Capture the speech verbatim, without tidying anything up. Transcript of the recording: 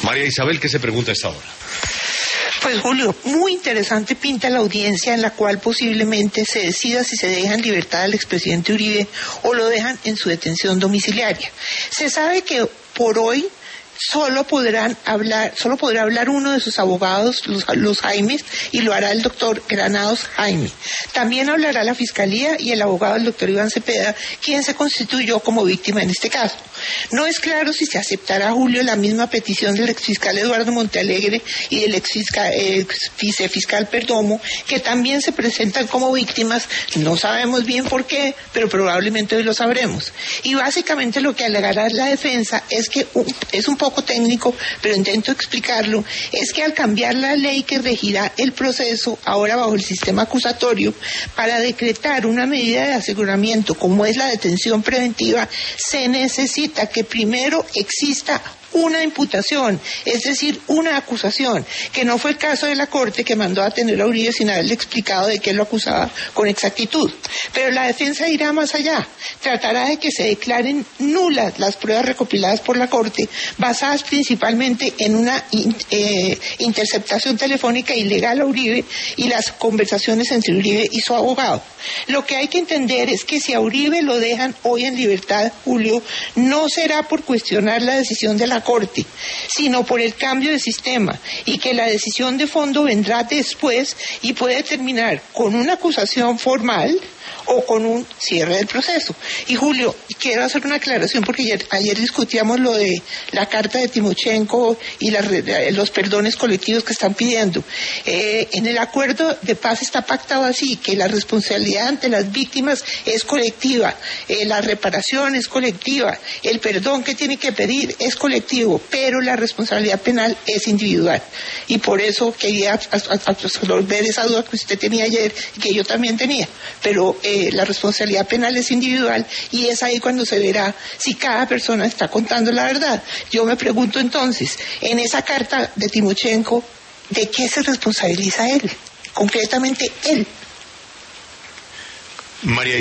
María Isabel, ¿qué se pregunta a esta hora? Pues Julio, muy interesante pinta la audiencia en la cual posiblemente se decida si se deja en libertad al expresidente Uribe o lo dejan en su detención domiciliaria. Se sabe que por hoy solo podrán hablar, solo podrá hablar uno de sus abogados, los, los Jaimes, y lo hará el doctor Granados Jaime. También hablará la Fiscalía y el abogado del doctor Iván Cepeda, quien se constituyó como víctima en este caso. No es claro si se aceptará, Julio, la misma petición del exfiscal Eduardo Montealegre y del exfiscal, ex vicefiscal Perdomo, que también se presentan como víctimas. No sabemos bien por qué, pero probablemente hoy lo sabremos. Y básicamente lo que alegará la defensa es que un, es un poco técnico, pero intento explicarlo, es que al cambiar la ley que regirá el proceso, ahora bajo el sistema acusatorio, para decretar una medida de aseguramiento como es la detención preventiva, se necesita que primero exista una imputación, es decir, una acusación, que no fue el caso de la Corte, que mandó a detener a Uribe sin haberle explicado de qué lo acusaba con exactitud. Pero la defensa irá más allá, tratará de que se declaren nulas las pruebas recopiladas por la Corte, basadas principalmente en una eh, interceptación telefónica ilegal a Uribe y las conversaciones entre Uribe y su abogado. Lo que hay que entender es que si a Uribe lo dejan hoy en libertad, Julio, no será por cuestionar la decisión de la Corte, sino por el cambio de sistema, y que la decisión de fondo vendrá después y puede terminar con una acusación formal o con un cierre del proceso. Y Julio, quiero hacer una aclaración porque ayer, ayer discutíamos lo de la carta de Timochenko y la, los perdones colectivos que están pidiendo. Eh, en el acuerdo de paz está pactado así, que la responsabilidad ante las víctimas es colectiva, eh, la reparación es colectiva, el perdón que tiene que pedir es colectivo, pero la responsabilidad penal es individual. Y por eso quería absorber esa duda que usted tenía ayer y que yo también tenía. Pero Eh, la responsabilidad penal es individual y es ahí cuando se verá si cada persona está contando la verdad. Yo me pregunto entonces, en esa carta de Timochenko, ¿de qué se responsabiliza él? Concretamente él. María